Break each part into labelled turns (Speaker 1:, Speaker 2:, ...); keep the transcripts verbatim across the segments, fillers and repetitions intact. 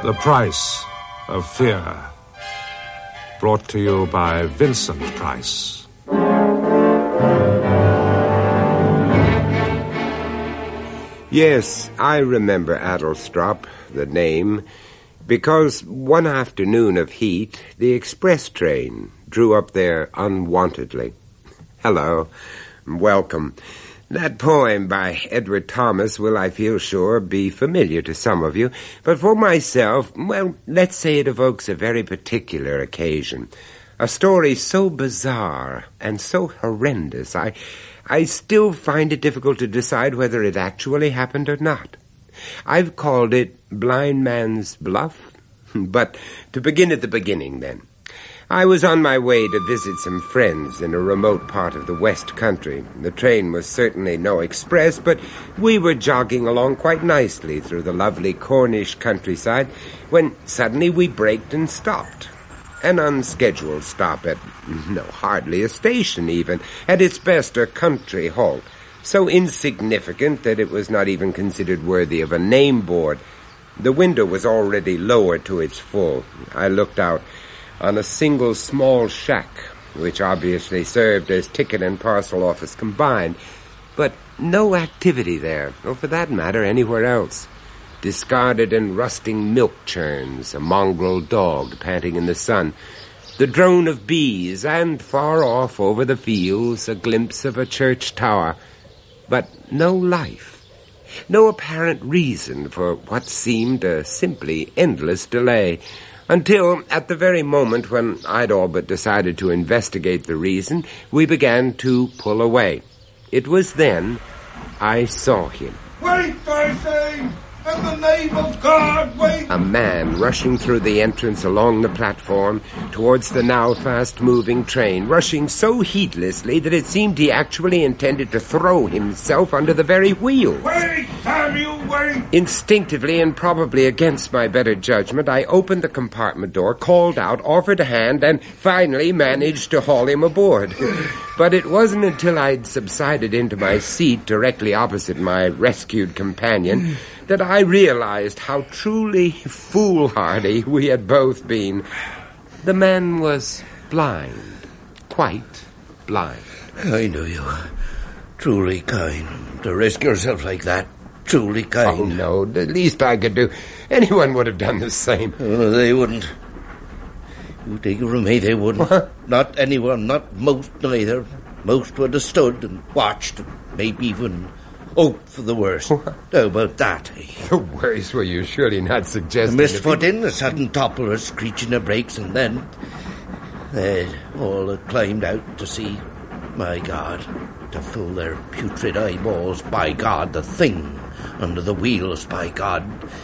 Speaker 1: The Price of Fear. Brought to you by Vincent Price.
Speaker 2: Yes, I remember Adlestrop, the name, because one afternoon of heat, the express train drew up there unwontedly. Hello, welcome. That poem by Edward Thomas will, I feel sure, be familiar to some of you, but for myself, well, let's say it evokes a very particular occasion. A story so bizarre and so horrendous, I, I still find it difficult to decide whether it actually happened or not. I've called it Blind Man's Bluff, but to begin at the beginning, then. I was on my way to visit some friends in a remote part of the West Country. The train was certainly no express, but we were jogging along quite nicely through the lovely Cornish countryside when suddenly we braked and stopped. An unscheduled stop at, no, hardly a station even, at its best a country halt, so insignificant that it was not even considered worthy of a name board. The window was already lowered to its full. I looked out on a single small shack, which obviously served as ticket and parcel office combined, but no activity there, or for that matter anywhere else. Discarded and rusting milk churns, a mongrel dog panting in the sun, the drone of bees, and far off over the fields a glimpse of a church tower, but no life, no apparent reason for what seemed a simply endless delay. Until, at the very moment when I'd all but decided to investigate the reason, we began to pull away. It was then I saw him.
Speaker 3: Wait, I say! In the name of God, wait!
Speaker 2: A man rushing through the entrance along the platform towards the now fast-moving train, rushing so heedlessly that it seemed he actually intended to throw himself under the very wheels.
Speaker 3: Wait, Samuel, wait!
Speaker 2: Instinctively and probably against my better judgment, I opened the compartment door, called out, offered a hand, and finally managed to haul him aboard. But it wasn't until I'd subsided into my seat directly opposite my rescued companion that I realized how truly foolhardy we had both been. The man was blind, quite blind.
Speaker 4: I know you are truly kind to risk yourself like that. Truly kind.
Speaker 2: Oh, no, the least I could do. Anyone would have done the same.
Speaker 4: Oh, they wouldn't. You take it from me, they wouldn't.
Speaker 2: What?
Speaker 4: Not anyone, not most neither. Most would have stood and watched, and maybe even hoped for the worst.
Speaker 2: What?
Speaker 4: How about that, eh?
Speaker 2: The worst? Were you surely not
Speaker 4: A
Speaker 2: suggesting...
Speaker 4: misfoot in, a sudden topple, a screeching of brakes, and then they'd all had climbed out to see, my God, to fill their putrid eyeballs, by God, the thing under the wheels, by God.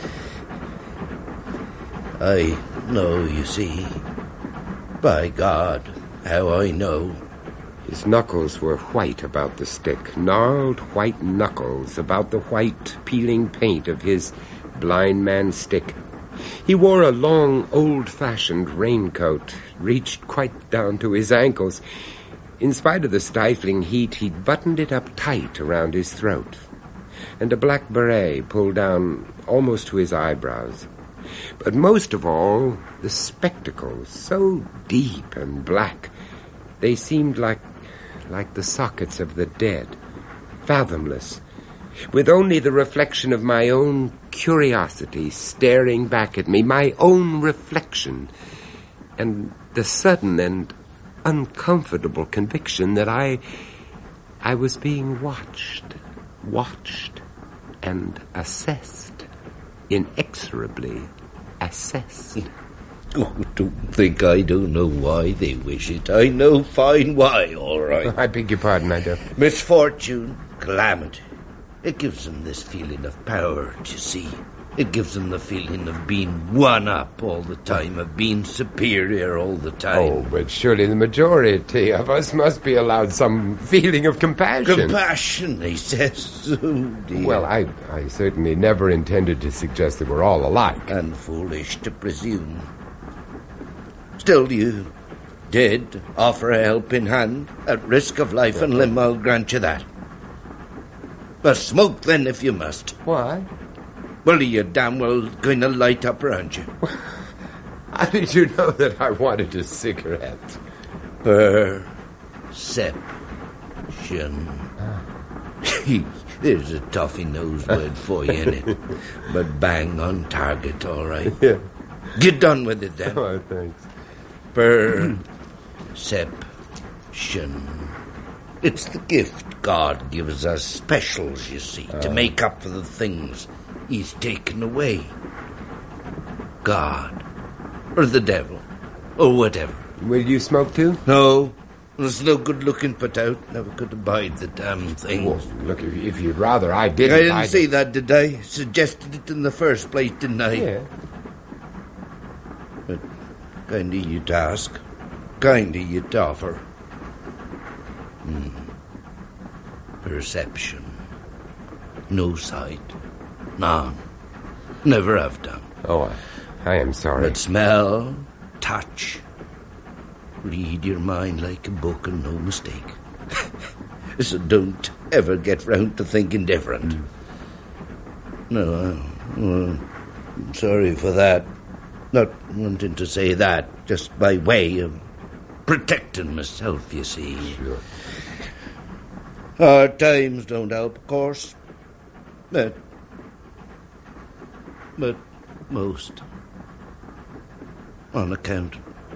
Speaker 4: I know, you see. By God, how I know.
Speaker 2: His knuckles were white about the stick, gnarled white knuckles about the white, peeling paint of his blind man's stick. He wore a long, old-fashioned raincoat, reached quite down to his ankles. In spite of the stifling heat, he'd buttoned it up tight around his throat, and a black beret pulled down almost to his eyebrows. But most of all, the spectacles, so deep and black, they seemed like like the sockets of the dead, fathomless, with only the reflection of my own curiosity staring back at me, my own reflection, and the sudden and uncomfortable conviction that I, I was being watched, watched, and assessed, inexorably assessed.
Speaker 4: Oh, don't think I don't know why they wish it. I know fine why, all right.
Speaker 2: I beg your pardon, I do.
Speaker 4: Misfortune, calamity. It gives them this feeling of power, do you see? It gives them the feeling of being one up all the time, of being superior all the time.
Speaker 2: Oh, but surely the majority of us must be allowed some feeling of compassion.
Speaker 4: Compassion, he says. Oh, dear.
Speaker 2: Well, I, I certainly never intended to suggest that we're all alike.
Speaker 4: And foolish to presume. Still, you did offer a helping hand at risk of life and limb, I'll grant you that. But smoke then if you must.
Speaker 2: Why?
Speaker 4: Well, you're damn well going to light up, aren't you?
Speaker 2: How did you know that I wanted a cigarette?
Speaker 4: Perception. There's a toffee-nosed word for you, innit? But bang on target, all right.
Speaker 2: Yeah.
Speaker 4: Get done with it, then.
Speaker 2: Oh, thanks.
Speaker 4: Perception. It's the gift God gives us specials, you see, uh. to make up for the things He's taken away. God. Or the devil. Or whatever.
Speaker 2: Will you smoke too?
Speaker 4: No. There's no good looking put out. Never could abide the damn thing.
Speaker 2: Well, look, if, if you'd rather I didn't...
Speaker 4: I didn't
Speaker 2: I'd...
Speaker 4: say that, did I? Suggested it in the first place, didn't I?
Speaker 2: Yeah.
Speaker 4: But kind of you to ask. Kind of you to offer. Hmm. Perception. No sight. None. Never have done.
Speaker 2: Oh, I, I am sorry.
Speaker 4: But smell, touch... Read your mind like a book and no mistake. So don't ever get round to thinking different. Mm. No, uh, well, I'm sorry for that. Not wanting to say that, just by way of protecting myself, you see.
Speaker 2: Sure.
Speaker 4: Hard times don't help, of course. But... But most. On account...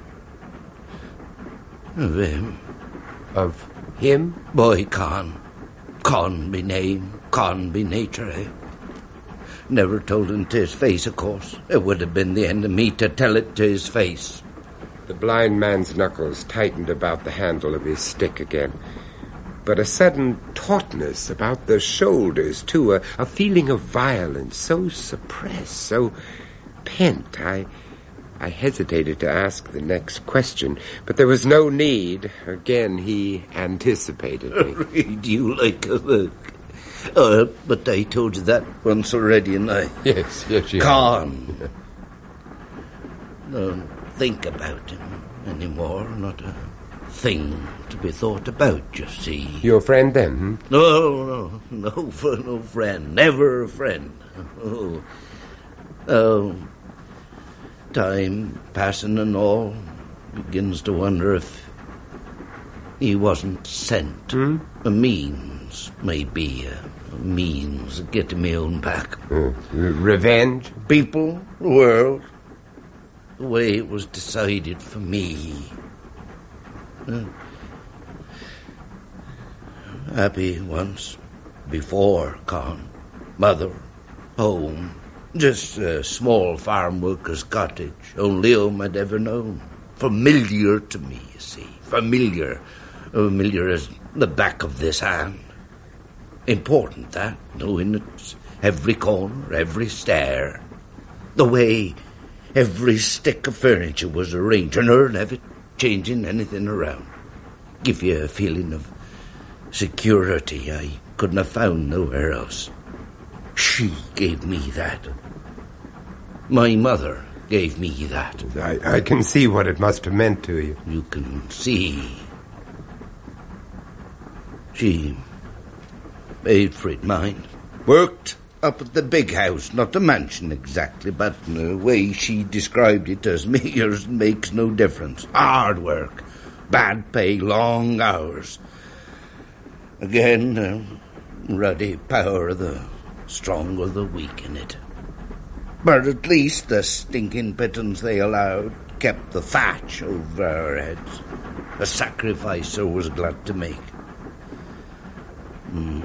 Speaker 4: Of him.
Speaker 2: Of him?
Speaker 4: Boy, Con. Con be name, Con be nature, eh? Never told him to his face, of course. It would have been the end of me to tell it to his face.
Speaker 2: The blind man's knuckles tightened about the handle of his stick again. But a sudden tautness about the shoulders, too, a, a feeling of violence, so suppressed, so pent. I... I hesitated to ask the next question, but there was no need. Again, he anticipated me.
Speaker 4: Read you like a book. Oh, but I told you that once already, and I...
Speaker 2: Yes, yes, you
Speaker 4: Con. Yeah. Don't think about him anymore. Not a thing to be thought about, you see.
Speaker 2: Your friend, then? Hmm?
Speaker 4: No, no, no, for no friend. Never a friend. Oh, oh... Time passing and all, begins to wonder if he wasn't sent.
Speaker 2: Hmm?
Speaker 4: A means, maybe, a, a means of getting me own back.
Speaker 2: Uh, revenge?
Speaker 4: People, the world, the way it was decided for me. Uh, happy once, before, Con. Mother, home. Just a small farm worker's cottage, only home I'd ever known. Familiar to me, you see. Familiar. Familiar as the back of this hand. Important, that, knowing its every corner, every stair. The way every stick of furniture was arranged, and her never changing anything around. Give you a feeling of security I couldn't have found nowhere else. She gave me that. My mother gave me that.
Speaker 2: I, I can see what it must have meant to you.
Speaker 4: You can see. She made for it mine. Worked up at the big house, not a mansion exactly, but the way she described it as me, yours makes no difference. Hard work, bad pay, long hours. Again, the ruddy power of the strong or the weak in it. But at least the stinking pittance they allowed kept the thatch over our heads. A sacrifice I was glad to make. Hmm.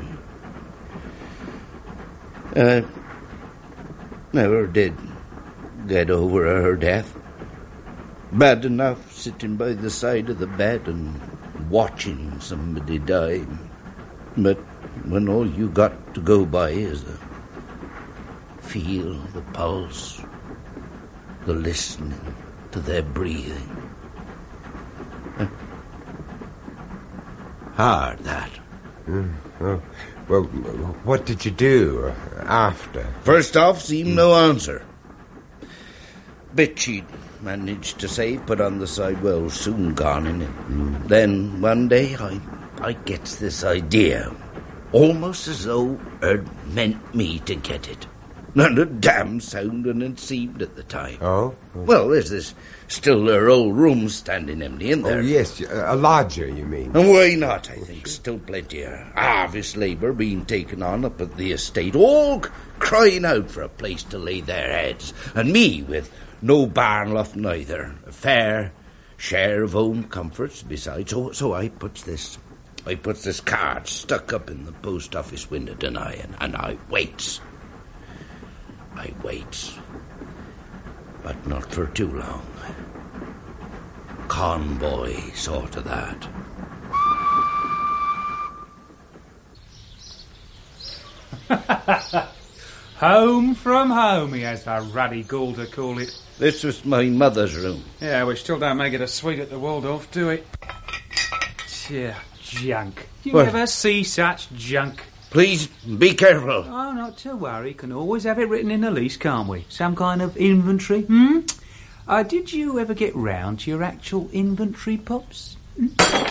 Speaker 4: I never did get over her death. Bad enough sitting by the side of the bed and watching somebody die. But when all you got to go by is the feel, the pulse, the listening to their breathing. Hard, that.
Speaker 2: Mm, oh. Well, what did you do after?
Speaker 4: First off, seemed no answer. Bit she'd managed to say, put on the side, well, soon gone in it. Mm. Then one day I, I gets this idea, almost as though it meant me to get it. Not a damn sound and it seemed at the time.
Speaker 2: Oh?
Speaker 4: Well, there's this still their old room standing empty in there.
Speaker 2: Oh, yes, a lodger, you mean?
Speaker 4: And why not, I think. Still plenty of harvest labour being taken on up at the estate, all crying out for a place to lay their heads. And me with no barn loft neither. A fair share of home comforts besides. So, so I puts this... I puts this card stuck up in the post office window tonight, and, and I waits. I waits. But not for too long. Convoy sort of that.
Speaker 5: Home from home, he has the ruddy gall to call it.
Speaker 4: This was my mother's room.
Speaker 5: Yeah, which still don't make it a suite at the Waldorf, do it? Yeah, junk. You
Speaker 4: What?
Speaker 5: never see such junk.
Speaker 4: Please, be careful.
Speaker 5: Oh, not to worry. Can always have it written in the lease, can't we? Some kind of inventory, hmm? Uh, did you ever get round to your actual inventory, Pops? Hmm?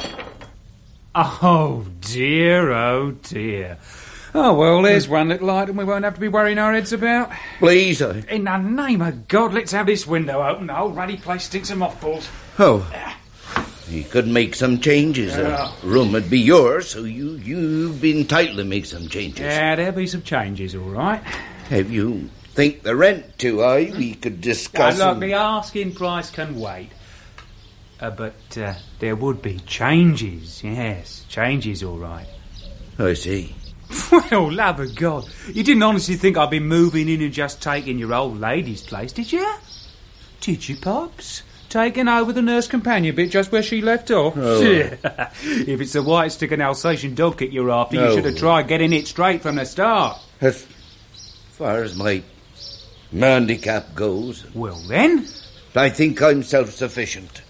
Speaker 5: Oh, dear, oh, dear. Oh, well, there's one little item we won't have to be worrying our heads about.
Speaker 4: Please, I...
Speaker 5: In the name of God, let's have this window open. The whole ruddy place stinks of mothballs.
Speaker 4: Oh. You could make some changes.
Speaker 5: Yeah.
Speaker 4: The room would be yours, so you, you've been entitled to make some changes.
Speaker 5: Yeah, there'll be some changes, all right.
Speaker 4: If you think the rent too high, we could discuss...
Speaker 5: Now, look,
Speaker 4: and-
Speaker 5: the asking price can wait. Uh, but uh, there would be changes, yes. Changes, all right.
Speaker 4: I see.
Speaker 5: Well, love of God. You didn't honestly think I'd be moving in and just taking your old lady's place, did you? Did you, Pops? Taking over the nurse companion bit just where she left off?
Speaker 4: Oh.
Speaker 5: If it's the white stick and Alsatian dog kit you're after,
Speaker 4: No.
Speaker 5: you should have tried getting it straight from the start.
Speaker 4: As far as my handicap goes,
Speaker 5: Well, then...
Speaker 4: I think I'm self-sufficient.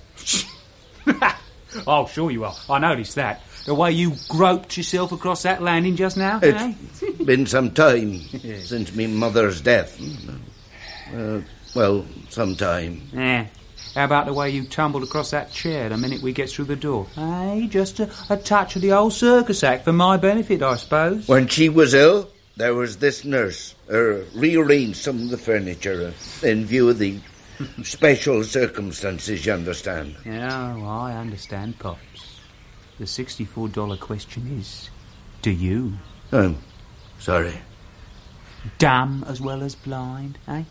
Speaker 5: Oh, sure you are. I noticed that. The way you groped yourself across that landing just now, eh?
Speaker 4: It's been some time since me mother's death. Uh, well, some time.
Speaker 5: Yeah. How about the way you tumbled across that chair the minute we get through the door? Eh, just a, a touch of the old circus act for my benefit, I suppose.
Speaker 4: When she was ill, there was this nurse. Uh, rearranged some of the furniture uh, in view of the special circumstances, you understand.
Speaker 5: Yeah, well, I understand, Pops. The sixty-four dollar question is, do you?
Speaker 4: I'm sorry.
Speaker 5: Dumb as well as blind, eh?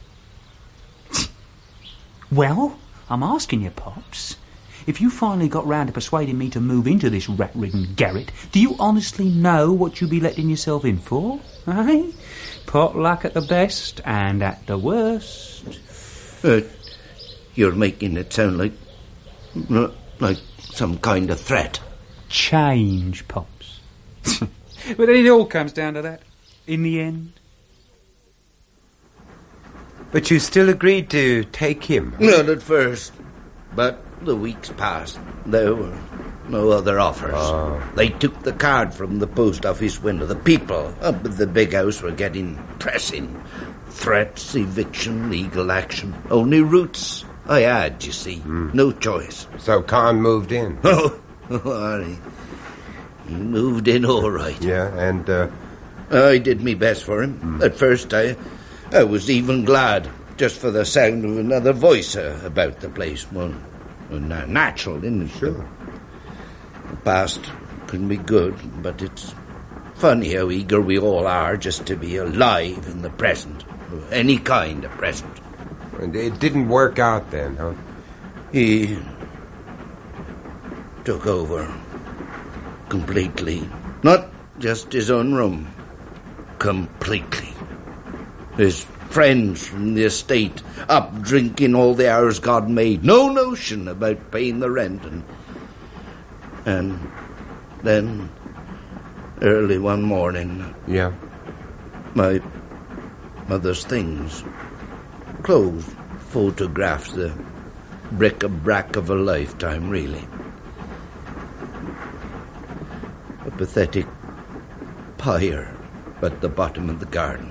Speaker 5: Well, I'm asking you, Pops, if you finally got round to persuading me to move into this rat-ridden garret, do you honestly know what you'll be letting yourself in for? Eh? Pot luck at the best and at the worst.
Speaker 4: Uh, you're making it sound like... uh, like some kind of threat.
Speaker 5: Change, Pops. But then it all comes down to that, in the end.
Speaker 2: But you still agreed to take him?
Speaker 4: Not at first, but the weeks passed. There were no other offers.
Speaker 2: Oh.
Speaker 4: They took the card from the post office window. The people up at the big house were getting pressing. Threats, eviction, legal action. Only routes I had, you see.
Speaker 2: Mm.
Speaker 4: No choice.
Speaker 2: So Khan moved in?
Speaker 4: Oh, he, he moved in all right.
Speaker 2: Yeah, and... Uh,
Speaker 4: I did me best for him.
Speaker 2: Mm.
Speaker 4: At first, I, I was even glad, just for the sound of another voice uh, about the place. Well, well, na- natural, isn't it?
Speaker 2: Sure.
Speaker 4: The past can be good, but it's funny how eager we all are just to be alive in the present. Any kind of present.
Speaker 2: and it didn't work out then, huh?
Speaker 4: He took over completely. Not just his own room. Completely. His friends from the estate up drinking all the hours God made. No notion about paying the rent. And, and then, early one morning,
Speaker 2: Yeah.
Speaker 4: my mother's things, clothes, photographs, the bric-a-brac of a lifetime, really. A pathetic pyre at the bottom of the garden.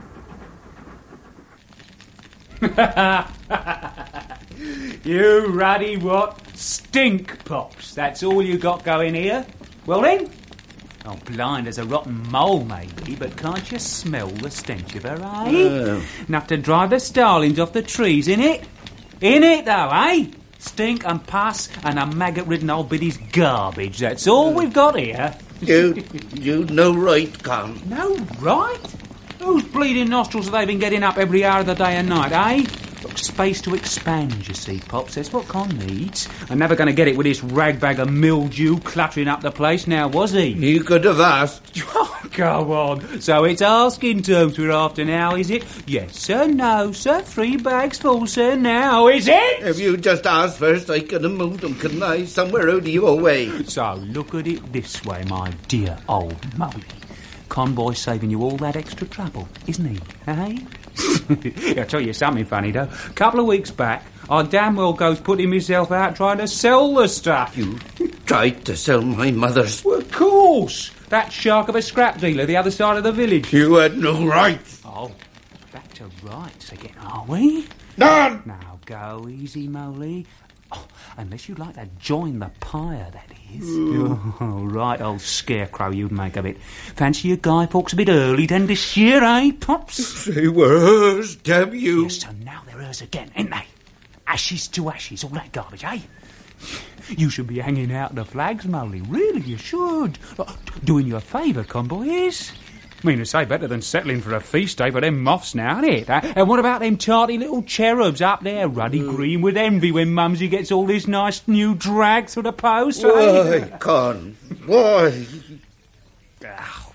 Speaker 5: You ruddy what? Stink pops. That's all you got going here. Well then, Oh, blind as a rotten mole, maybe, but can't you smell the stench of her, eh?
Speaker 4: Uh.
Speaker 5: Enough to drive the starlings off the trees, innit? Innit, though, eh? Stink and pus and a maggot-ridden old biddy's garbage. That's all we've got here.
Speaker 4: You, you no right, Con.
Speaker 5: No right? Whose bleeding nostrils have they been getting up every hour of the day and night, eh? Got space to expand, you see, Pops. That's what Con needs. I'm never going to get it with this ragbag of mildew cluttering up the place now, was he?
Speaker 4: You could have asked.
Speaker 5: Oh, go on. So it's asking terms we're after now, is it? Yes, sir, no, sir. Three bags full, sir, now, is it?
Speaker 4: If you just asked first, I could have moved them, couldn't I? Somewhere out of your way.
Speaker 5: So look at it this way, my dear old Molly. Conboy's saving you all that extra trouble, isn't he, eh? I'll tell you something funny, though. A couple of weeks back, I damn well goes putting myself out trying to sell the stuff.
Speaker 4: You tried to sell my mother's...
Speaker 5: Well, of course. That shark of a scrap dealer the other side of the village.
Speaker 4: You had no right.
Speaker 5: Oh, back to rights again, are we?
Speaker 4: None.
Speaker 5: Now, go easy, Molly. Oh, unless you'd like to join the pyre, that is. Oh, right, old scarecrow you'd make of it. Fancy your Guy Fawkes a bit early then this year, eh, Pops?
Speaker 4: They were hers, damn you.
Speaker 5: Yes, so now they're hers again, ain't they? Ashes to ashes, all that garbage, eh? You should be hanging out the flags, Molly. Really, you should. Doing you a favour, Conboy is. I mean, to say better than settling for a feast day for them moths now, ain't it? And what about them tarty little cherubs up there, ruddy green with envy when Mumsy gets all this nice new drag through the post?
Speaker 4: Why, Con? Why?
Speaker 5: Oh,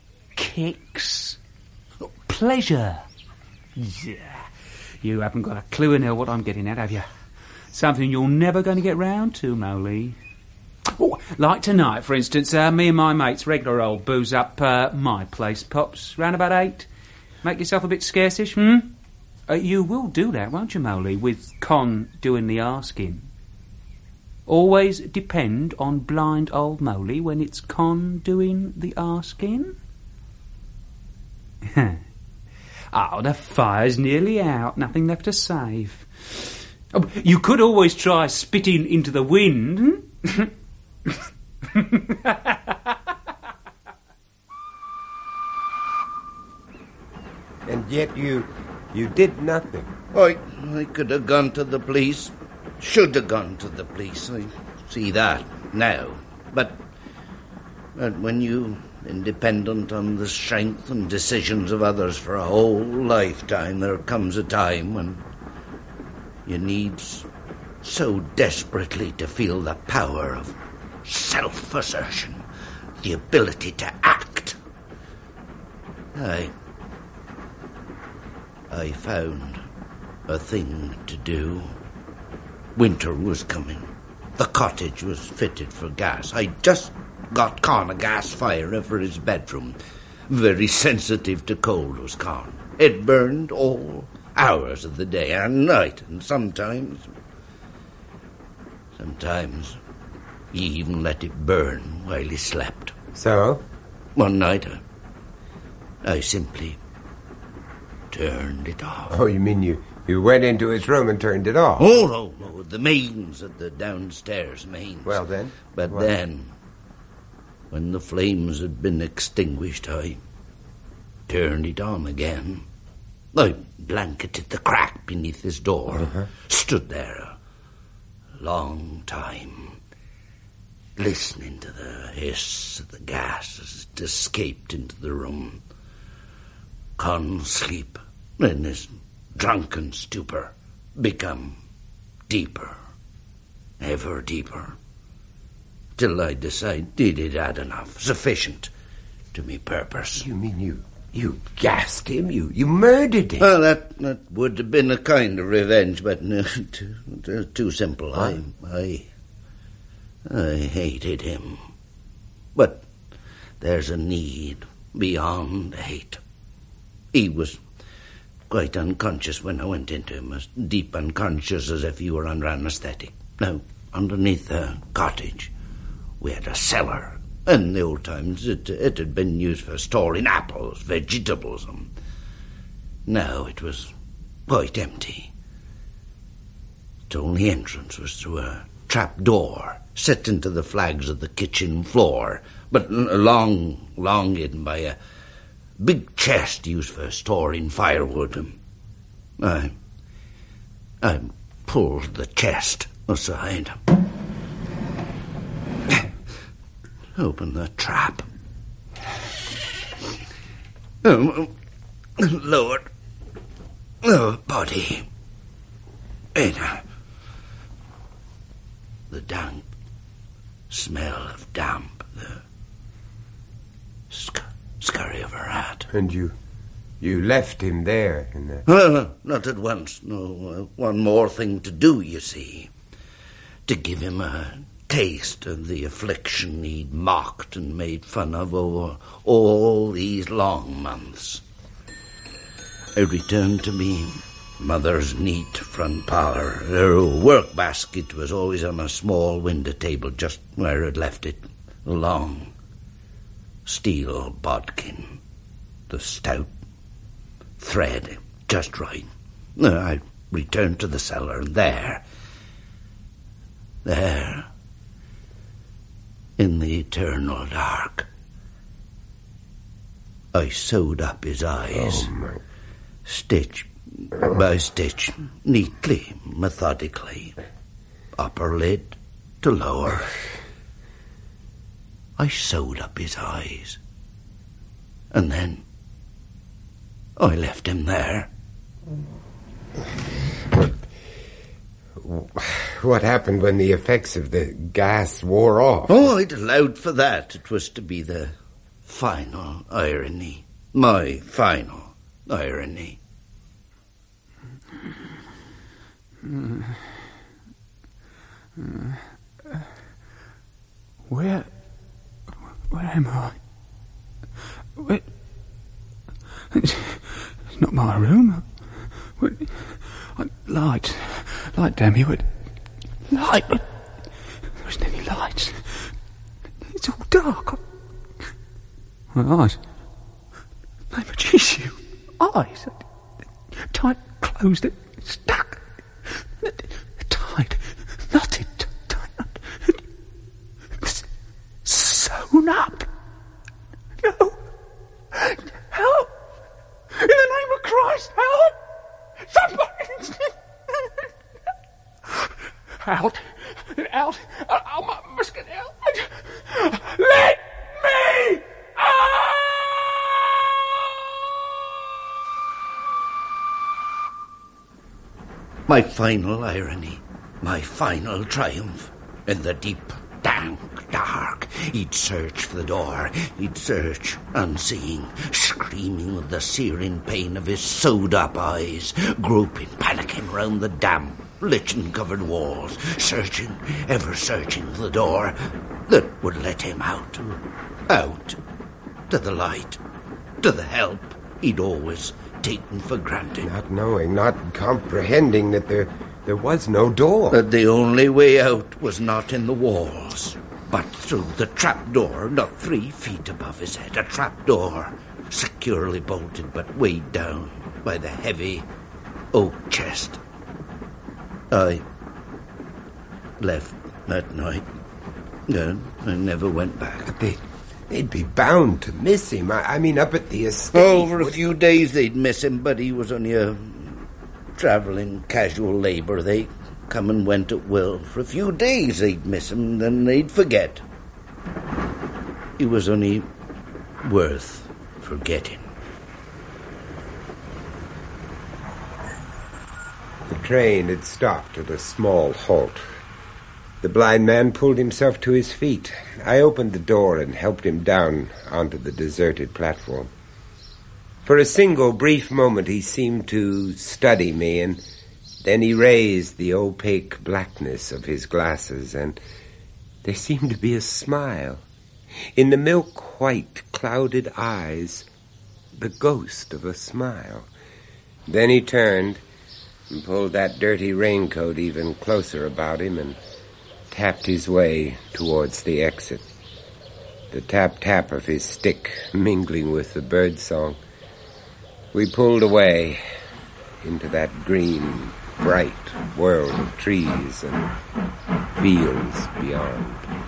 Speaker 5: kicks. Pleasure. Yeah. You haven't got a clue in there what I'm getting at, have you? Something you're never going to get round to, Molly. Oh, like tonight, for instance, uh, me and my mates regular old booze up uh, my place, Pops, round about eight. Make yourself a bit scarcish, hmm? Uh, you will do that, won't you, Molly, with Con doing the asking? Always depend on blind old Molly when it's Con doing the asking? Oh, the fire's nearly out, nothing left to save. Oh, you could always try spitting into the wind, hmm?
Speaker 2: And yet you you did nothing.
Speaker 4: I, I could have gone to the police. Should have gone to the police. I see that now. But, but when you independent on the strength and decisions of others for a whole lifetime, there comes a time when you need so desperately to feel the power of self-assertion, the ability to act. I... I found a thing to do. Winter was coming. The cottage was fitted for gas. I just got Con a gas fire for his bedroom. Very sensitive to cold was Con. It burned all hours of the day and night, and sometimes... Sometimes... he even let it burn while he slept.
Speaker 2: So?
Speaker 4: One night, I, I simply turned it off.
Speaker 2: Oh, you mean you, you went into his room and turned it off?
Speaker 4: Oh, no, no, the mains at the downstairs mains.
Speaker 2: Well, then?
Speaker 4: But
Speaker 2: what?
Speaker 4: then, when the flames had been extinguished, I turned it on again. I blanketed the crack beneath his door,
Speaker 2: uh-huh.
Speaker 4: stood there a long time, listening to the hiss of the gas as it escaped into the room. Con's sleep, in his drunken stupor, become deeper, ever deeper, till I decided it had enough, sufficient to me purpose.
Speaker 2: You mean you, you gassed him? You, you murdered him?
Speaker 4: Well, that, that would have been a kind of revenge, but no, too, too, too simple.
Speaker 2: Huh?
Speaker 4: I, I... I hated him. But there's a need beyond hate. He was quite unconscious when I went into him, as deep unconscious as if he were under anaesthetic. Now, underneath the cottage, we had a cellar. In the old times, it, it had been used for storing apples, vegetables, and now it was quite empty. Its only entrance was through a trap door set into the flags of the kitchen floor, but long, long hidden by a big chest used for storing firewood. I, I pulled the chest aside, opened the trap, um, lowered the body in a, the damp smell of damp, the sc- scurry of a rat.
Speaker 2: And you, you left him there in the...
Speaker 4: Well, not at once. No, uh, one more thing to do, you see. To give him a taste of the affliction he'd mocked and made fun of over all these long months. I returned to me mother's neat front parlour. Her work basket was always on a small window table just where I'd left it. A long steel bodkin, the stout thread just right. I returned to the cellar, and there, there, in the eternal dark, I sewed up his eyes,
Speaker 2: Oh, my...
Speaker 4: stitch by stitch, neatly, methodically, upper lid to lower. I sewed up his eyes, and then I left him there.
Speaker 2: What, what happened when the effects of the gas wore off?
Speaker 4: Oh, I'd allowed for that. It was to be the final irony. My final irony.
Speaker 5: Uh, uh, where... Where am I? Where... It's, it's not my room. Where... Light. Light, damn you. Light. There isn't any lights. It's all dark. My eyes. Name of Jesus. Eyes. Tight closed. Stuck. Tight. Knotted. Sewn up. No. Help. In the name of Christ, help. Somebody. Out. Out. I must get out. Let me out.
Speaker 4: My final irony, my final triumph. In the deep, dank dark, he'd search for the door. He'd search, unseeing, screaming with the searing pain of his sewed-up eyes, groping, panicking round the damp, lichen-covered walls, searching, ever searching for the door that would let him out. Out, to the light, to the help he'd always taken for granted.
Speaker 2: Not knowing, not comprehending that there there was no door.
Speaker 4: That the only way out was not in the walls, but through the trapdoor not three feet above his head. A trapdoor, securely bolted but weighed down by the heavy oak chest. I left that night. No, I never went back.
Speaker 2: But they, they'd be bound to miss him. I, I mean, up at the estate.
Speaker 4: Over a few days they'd miss him, but he was only a travelling casual labour. They come and went at will. For a few days they'd miss him, then they'd forget. He was only worth forgetting.
Speaker 2: The train had stopped at a small halt. The blind man pulled himself to his feet. I opened the door and helped him down onto the deserted platform. For a single brief moment he seemed to study me, and then he raised the opaque blackness of his glasses, and there seemed to be a smile. In the milk-white, clouded eyes, the ghost of a smile. Then he turned and pulled that dirty raincoat even closer about him and tapped his way towards the exit. The tap-tap of his stick mingling with the birdsong. We pulled away into that green, bright world of trees and fields beyond.